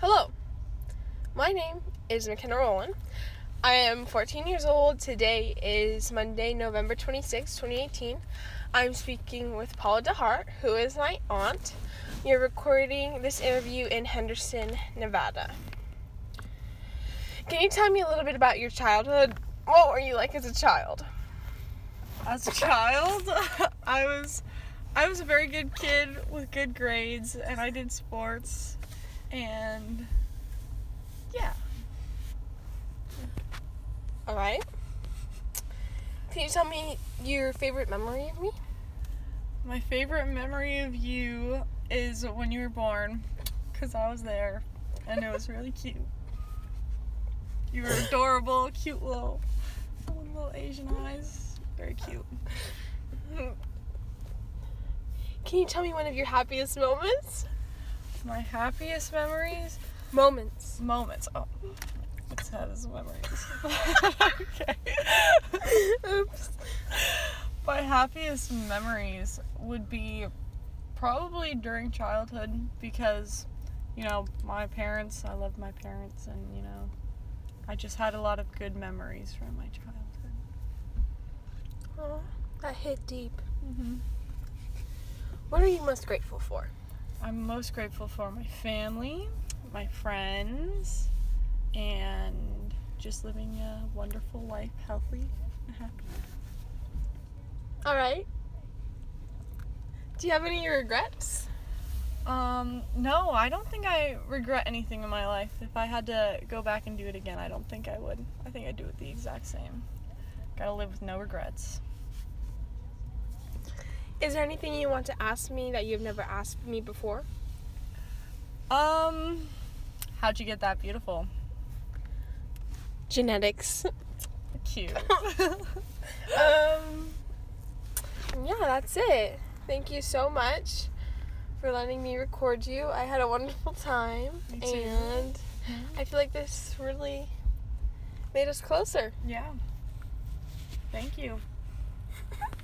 Hello, my name is McKenna Rowland. I am 14 years old. Today is Monday, November 26, 2018. I'm speaking with Paula DeHart, who is my aunt. You're recording this interview in Henderson, Nevada. Can you tell me a little bit about your childhood? What were you like as a child? As a child, I was a very good kid with good grades, and I did sports, and yeah. All right. Can you tell me your favorite memory of me? My favorite memory of you is when you were born, because I was there, and it was really cute. You were adorable, cute little Asian eyes. Very cute. Can you tell me one of your happiest moments? My happiest memories? Moments. Oh. It says memories. Okay. Oops. My happiest memories would be probably during childhood because, my parents, I loved my parents, and, I just had a lot of good memories from my childhood. Oh, that hit deep. Mm-hmm. What are you most grateful for? I'm most grateful for my family, my friends, and just living a wonderful life, healthy and happy. All right. Do you have any regrets? No, I don't think I regret anything in my life. If I had to go back and do it again, I don't think I would. I think I'd do it the exact same. Gotta live with no regrets. Is there anything you want to ask me that you've never asked me before? How'd you get that beautiful? Genetics. Cute. Yeah, that's it. Thank you so much for letting me record you. I had a wonderful time. Me too. And I feel like this really made us closer. Yeah. Thank you.